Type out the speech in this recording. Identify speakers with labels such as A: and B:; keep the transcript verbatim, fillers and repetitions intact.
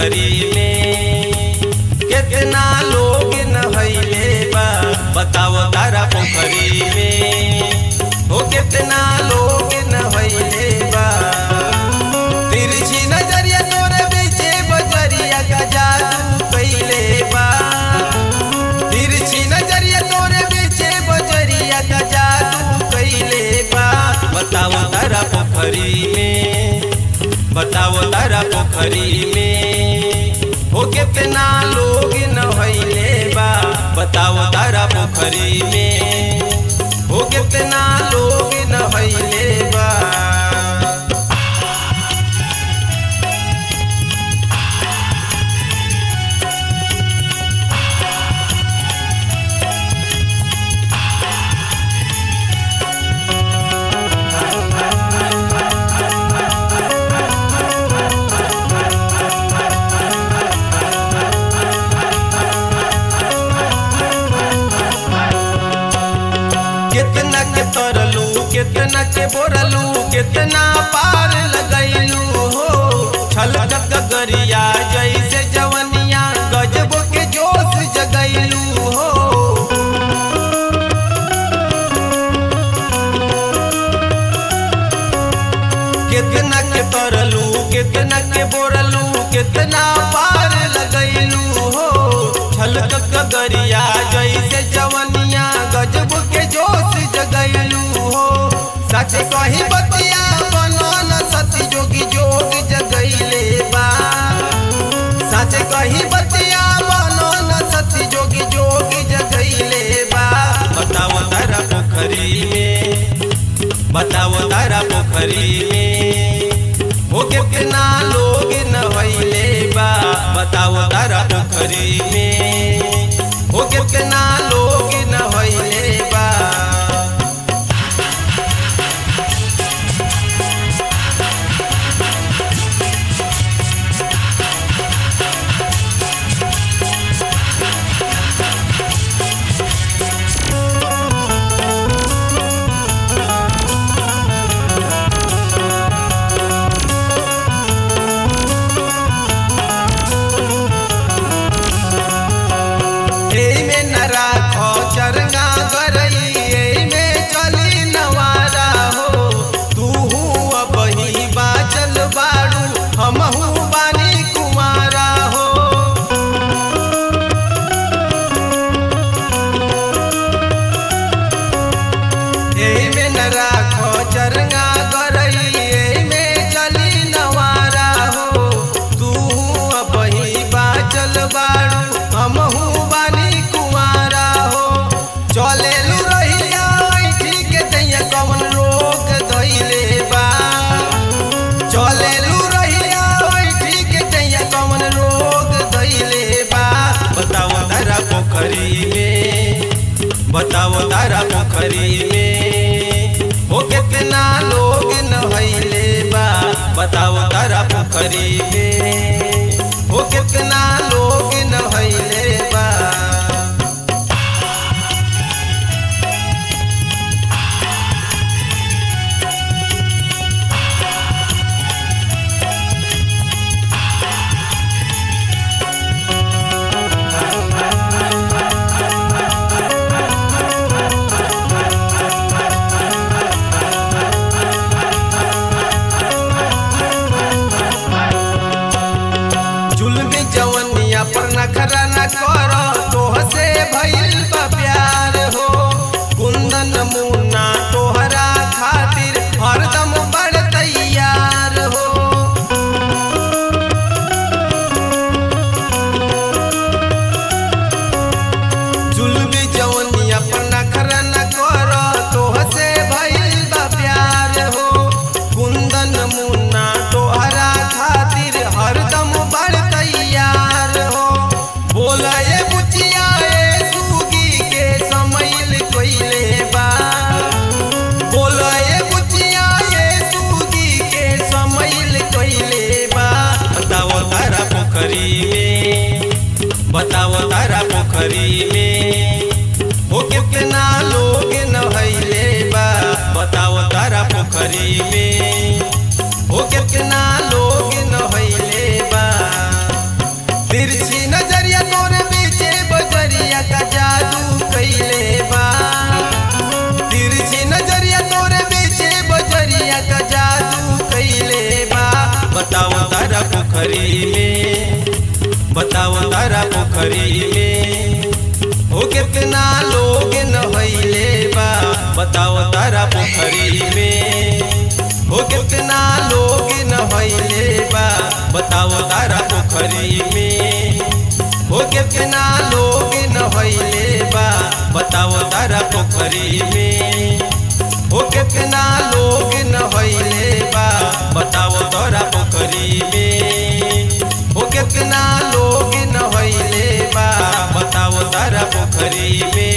A: पोखरी में कितना लोग नहैले बा बताओ तारा पोखरी में हो कितना लोग नहैले बा। तिरछी नजरिया तोरे बीचे बजरिया का जादू कैले बा। तिरछी नजरिया तोरे बीचे बजरिया का जादू कैले बा। बताओ तारा पोखरी में बताओ तारा पोखरी में हो कितना लोग नहैले बा। बताओ तारा पोखरी में हो कितना लोग नहैले बा। कितना के तरलू कितना के बोरलू कितना पार लगैलू हो। छलक गरिया जैसे जवनिया गजब के जोश जगैलू हो। कितना के तरलू कितना के बोरलू कितना पार लगैलू हो। छलक गरिया जैसे जवनिया गजब के जोश जगैलू हो। सच कही बतिया बनो न सती जोगी जोग जगैले बा। सच कही बतिया बनो न सती जोगी जोग जगैले बा। बताओ तारा पोखरी में बताओ तारा पोखरी में हो कितना लोग नहैले बा। बताओ तारा पोखरी में हो कितना लोग नहैले बा। चरंगा गरई में चली नवारा हो। तू अब ही बाचल बाड़ू हमहू बानी कुमारा हो। एही में न राखो चरंगा गरई में चली नवारा हो। तू अब ही बाचल बाड़ू हमहू बानी कुमारा हो। चलेलू रहिया ऐठी के दैया कवन रोग धइले बा। चलेलू रहिया ऐठी के दैया कवन रोग धइले बा। बताओ तारा पोखरी में बताओ तारा पोखरी में हो कितना लोग नहैले बा। बताओ तारा पोखरी में हो कितना लोग नहैले बा। जवनिया पर नखरा न कर तोह से भइल बा प्यार हो। कुंदन मुन्ना तोहरा खातिर हरदम बड़ तैयार हो। जुल्मी जवनिया पर नखरा न कर तोह से भइल बा प्यार हो। कुंदन मुन्ना तोहरा खातिर हरदम बड़ तैयार हो। बोला ये बुचिया ए सुगी के समैल कोइले बा। बोला ये बुचिया ए सुगी के समैल कोइले बा। बताओ तारा पोखरी में बताओ तारा पोखरी में हो कितना लोग नहैले बा। बताओ तारा पोखरी में हो कितना लोग नहैले बा। तिरछी नजरिया तोरे बीचे बजरिया का जादू कैले बा। तिरछी नजरिया तोरे बीचे बजरिया का जादू कैले बा। बताओ तारा पोखरी में, बताओ तारा पोखरी में हो कितना लोग नहैले बा। बताओ तारा पोखरी में हो कितना लोग नहैले बा। बताओ तारा पोखरी में हो कितना लोग नहैले बा। बताओ तारा पोखरी में हो कितना लोग नहैले बा। बताओ तारा पोखरी में हो कितना लोग नहैले बा। बताओ तारा पोखरी में।